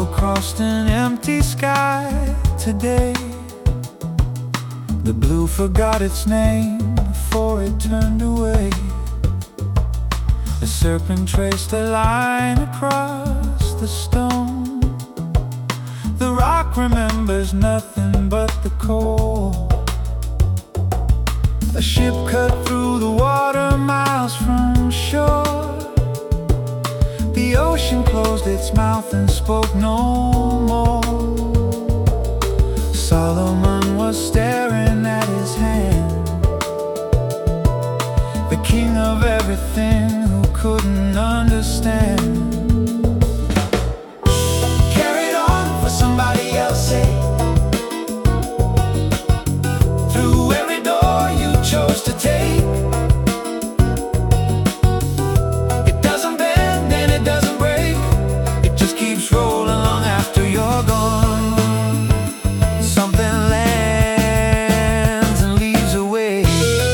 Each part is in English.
across an empty sky today. The blue forgot its name before it turned away. A serpent traced a line across the stone. The rock remembers nothing but the cold. A ship cut through the water miles from shore. The ocean closed its mouth and spoke no more. Solomon was staring at his hand, the king of everything who couldn't understand. Carried on for somebody else, say. Through every door you chose to take. It doesn't bend and it doesn't break. It just keeps rolling long after you're gone. Something lands and leaves a wake.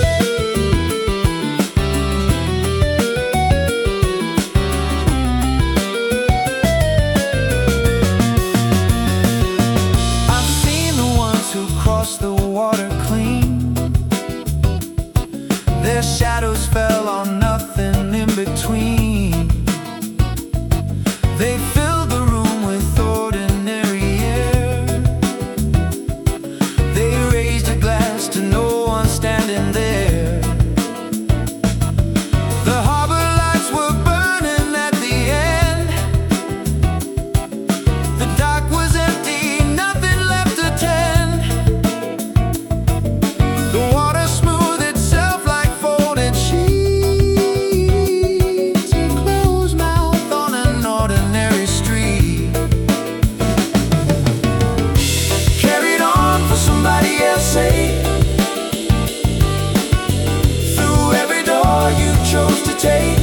I've seen the ones who crossed the water clean. Their shadows fell on nothing in between. They filled the room with ordinary air. They raised a glass to no one standing there. The harbor lights were burning at the end. The dock was empty, nothing left to tend. The water smoothed itself like folded sheets. A closed mouth on an ordinary street. Carried on for somebody else, say. Through every door you chose to take.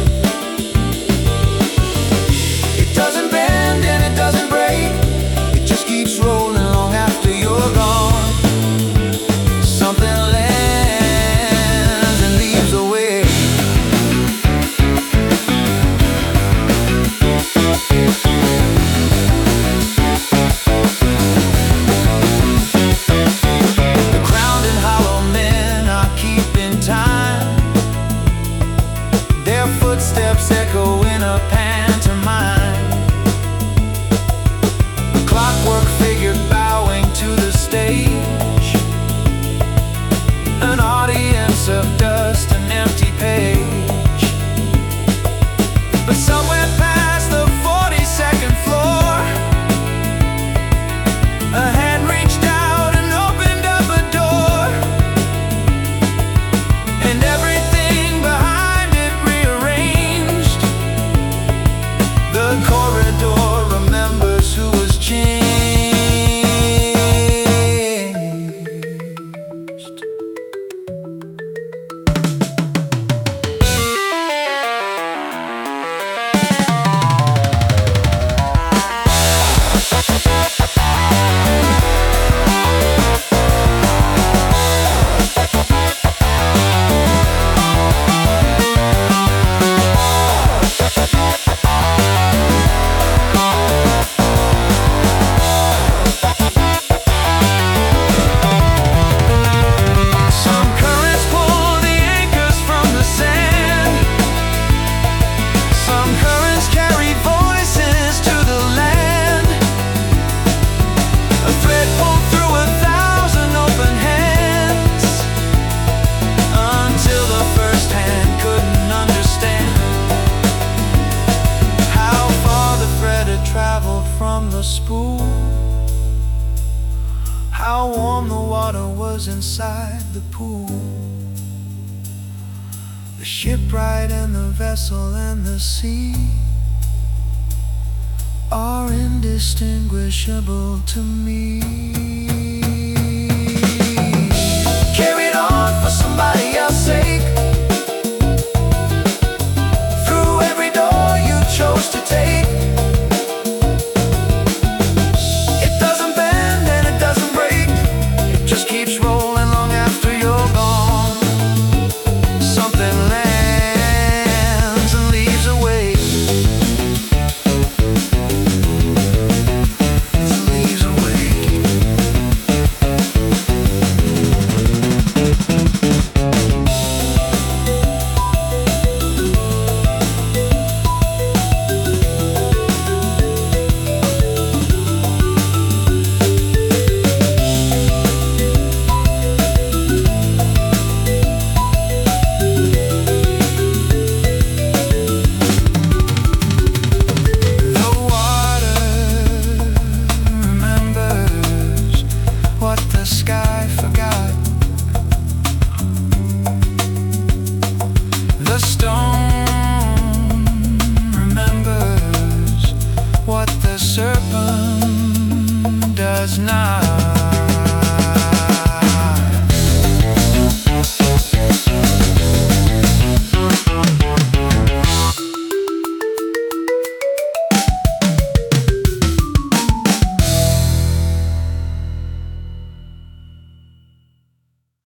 It doesn't bend and it doesn't break. It just keeps rolling long after you're gone. Something lands and leaves a wake. The crowned and hollow men are keeping time. Their footsteps echo in a pantomime. A clockwork figure bowing to the stage. An audience of dust, an empty page. But somewhere past the 42nd floor, a hand reached out and opened up a door. And everything behind it rearranged. The corridor remembers who was changed. Some currents pull the anchors from the sand. Some currents carry voices to the land. A thread pulled through 1,000 open hands, until the first hand couldn't understand how far the thread had traveled from the spool. How warm the water was inside the pool. The shipwright and the vessel and the sea are indistinguishable to me.